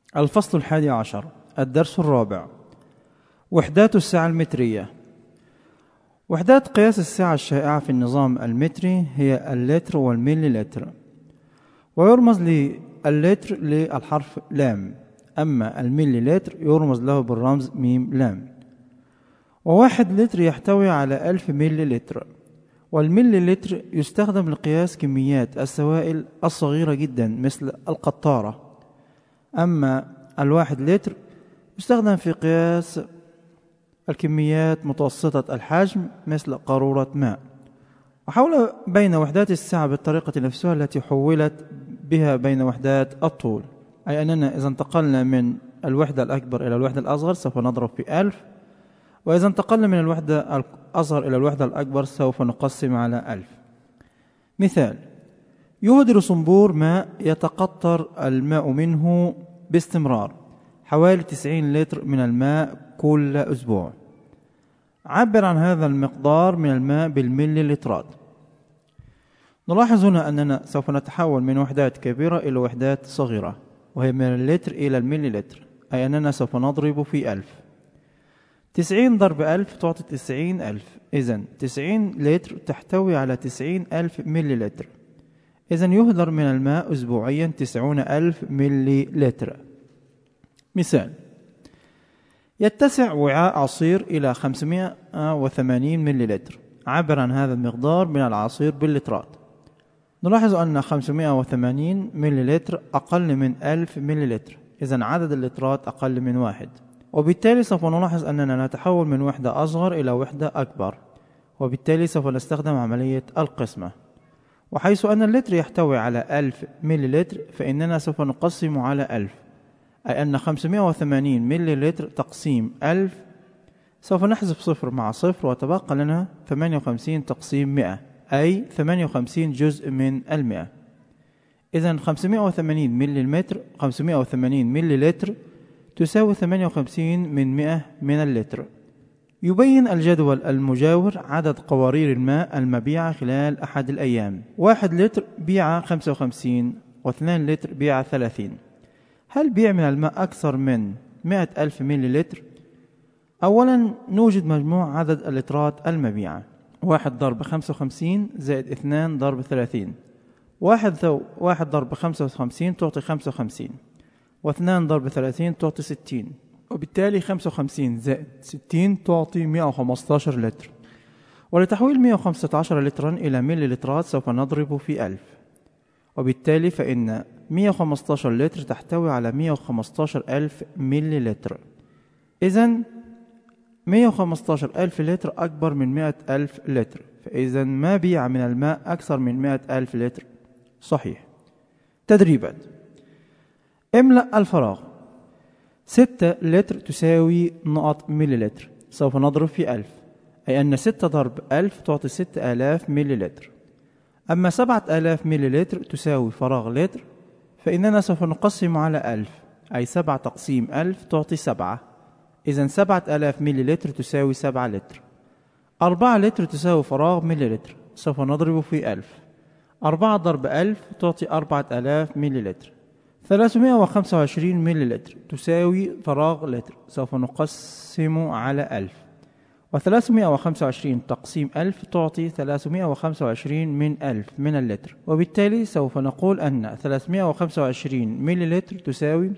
الفصل 11. الدرس الرابع. وحدات الساعة المترية. وحدات قياس الساعة الشائعة في النظام المتري هي اللتر والمليلتر، ويرمز للتر للحرف لام، أما المليلتر يرمز له بالرمز ميم لام. وواحد لتر يحتوي على 1000 مليلتر، والمليلتر يستخدم لقياس كميات السوائل الصغيرة جدا مثل القطارة، أما الواحد لتر يستخدم في قياس الكميات متوسطة الحجم مثل قارورة ماء. وحول بين وحدات الساعة بالطريقة نفسها التي حولت بها بين وحدات الطول، أي أننا إذا انتقلنا من الوحدة الأكبر إلى الوحدة الأصغر سوف نضرب في 1000، وإذا انتقلنا من الوحدة الأصغر إلى الوحدة الأكبر سوف نقسم على 1000. مثال: يهدر صنبور ماء يتقطر الماء منه باستمرار حوالي 90 لتر من الماء كل أسبوع. عبر عن هذا المقدار من الماء بالمليلترات. نلاحظ هنا أننا سوف نتحول من وحدات كبيرة إلى وحدات صغيرة، وهي من اللتر إلى المليلتر، أي أننا سوف نضرب في 1000. 90 ضرب 1000 تعطي 90,000، إذن 90 لتر تحتوي على 90,000 مليلتر. إذن يهدر من الماء أسبوعيا 90,000 مليلتر. مثال: يتسع وعاء عصير إلى 580 مليلتر. عبر عن هذا المقدار من العصير باللترات. نلاحظ أن 580 مليلتر أقل من 1000 مليلتر، إذن عدد اللترات أقل من 1، وبالتالي سوف نلاحظ أننا نتحول من وحدة أصغر إلى وحدة أكبر، وبالتالي سوف نستخدم عملية القسمة. وحيث أن اللتر يحتوي على 1000 مليلتر فإننا سوف نقسم على 1000، أي أن 580 مليلتر تقسيم 1000 سوف نحذف صفر مع صفر وتبقى لنا 58 تقسيم 100، أي 58 جزء من 100. إذن 580 مليلتر تساوي 58 من 100 من اللتر. يبين الجدول المجاور عدد قوارير الماء المبيعة خلال أحد الأيام. 1 لتر بيع 55، و2 لتر بيع 30. هل بيع من الماء أكثر من 100,000 مليلتر؟ أولا نوجد مجموع عدد اللترات المبيعة. 1 ضرب 55 زائد 2 ضرب 30. 1 ضرب 55 تعطي 55، و2 ضرب 30 تعطي 60، وبالتالي 55 زائد 60 تعطي 115 لتر. ولتحويل 115 لترا إلى مليلترات سوف نضرب في 1000، وبالتالي فإن 115 لتر تحتوي على 115,000 مليلتر. إذن 115,000 لتر أكبر من 100,000 لتر، فإذا ما بيع من الماء أكثر من 100,000 لتر. صحيح. تدريبات: املأ الفراغ. 6 لتر تساوي نقط مليلتر، سوف نضرب في 1000، أي أن 6 ضرب 1000 تعطي 6000 مليلتر. أما 7000 مليلتر تساوي فراغ لتر، فإننا سوف نقسم على 1000، أي 7 تقسيم 1000 تعطي 7، إذن 7000 مليلتر تساوي 7 لتر. 4 لتر تساوي فراغ مليلتر، سوف نضرب في 1000. 4 ضرب 1000 تعطي 4000 مليلتر. 325 مليلتر تساوي فراغ لتر، سوف نقسم على 1000، و325 تقسيم 1000 تعطي 325 من 1000 من اللتر، وبالتالي سوف نقول أن 325 مليلتر تساوي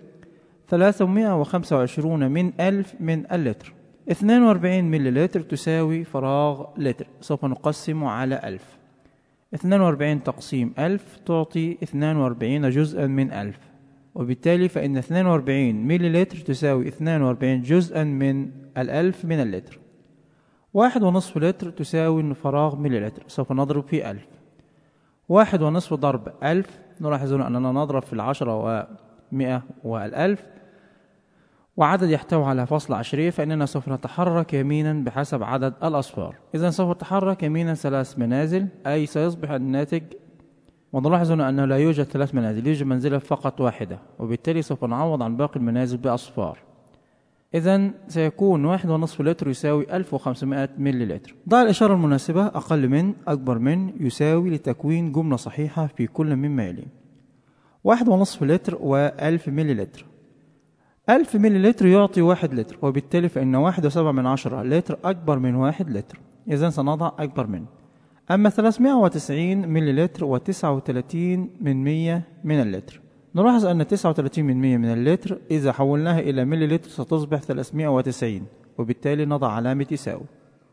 325 من 1000 من اللتر. 42 مليلتر تساوي فراغ لتر، سوف نقسم على 1000. 42 تقسيم 1000 تعطي 42 جزءا من 1000، وبالتالي فإن 42 مليلتر تساوي 42 جزءا من 1000 من اللتر. 1.5 لتر تساوي فراغ مليلتر، سوف نضرب في 1000. 1.5 ضرب 1000، نلاحظ أننا نضرب في 10 و100 و1000، وعدد يحتوي على فاصلة عشرية، فإننا سوف نتحرك يمينا بحسب عدد الأصفار. إذن سوف نتحرك يمينا 3 منازل، أي سيصبح الناتج، ونلاحظ أنه لا يوجد 3 منازل، يوجد منزلة فقط واحدة، وبالتالي سوف نعوض عن باقي المنازل بأصفار. إذن سيكون 1.5 لتر يساوي 1500 مليلتر. ضع الإشارة المناسبة أقل من أكبر من يساوي لتكوين جملة صحيحة في كل مما يلي. 1.5 لتر و1000 مليلتر. 1000 مليلتر يعطي 1 لتر، وبالتالي فإن 1.7 لتر أكبر من 1 لتر، إذن سنضع أكبر منه. أما 390 مليلتر و39 من اللتر، نلاحظ أن 39 من اللتر إذا حولناها إلى مليلتر ستصبح 390، وبالتالي نضع علامة يساوي.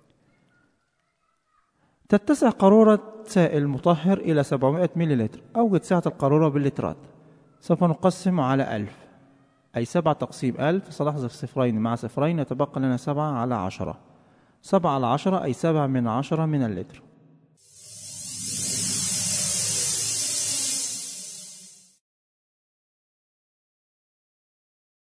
تتسع قارورة سائل مطهر إلى 700 مليلتر. أوجد سعة القارورة باللترات. سوف نقسم على 1000، أي 7 تقسيم 1000، سنحذف صفرين مع صفرين يتبقى لنا 7 على 10. 7 على 10 أي 7 من 10 من اللتر.